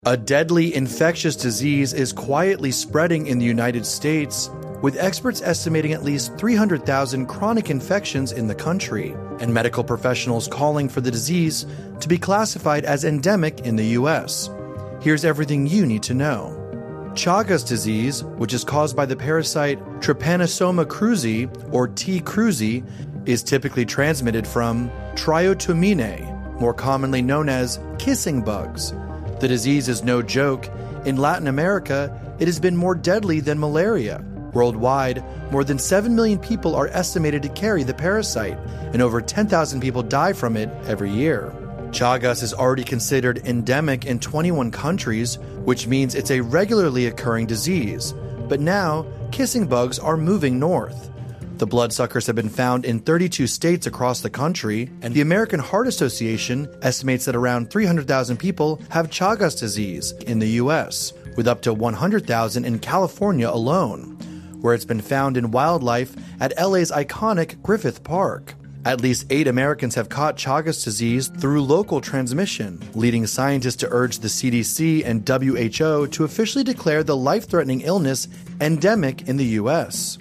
A deadly infectious disease is quietly spreading in the United States, with experts estimating at least 300,000 chronic infections in the country, and medical professionals calling for the disease to be classified as endemic in the U.S. Here's everything you need to know. Chagas disease, which is caused by the parasite Trypanosoma cruzi, or T. cruzi, is typically transmitted from Triotomine, more commonly known as kissing bugs. The disease is no joke. In Latin America, it has been more deadly than malaria. Worldwide, more than 7 million people are estimated to carry the parasite, and over 10,000 people die from it every year. Chagas is already considered endemic in 21 countries, which means it's a regularly occurring disease. But now, kissing bugs are moving north. The bloodsuckers have been found in 32 states across the country, and the American Heart Association estimates that around 300,000 people have Chagas disease in the U.S., with up to 100,000 in California alone, where it's been found in wildlife at LA's iconic Griffith Park. At least 8 Americans have caught Chagas disease through local transmission, leading scientists to urge the CDC and WHO to officially declare the life-threatening illness endemic in the U.S.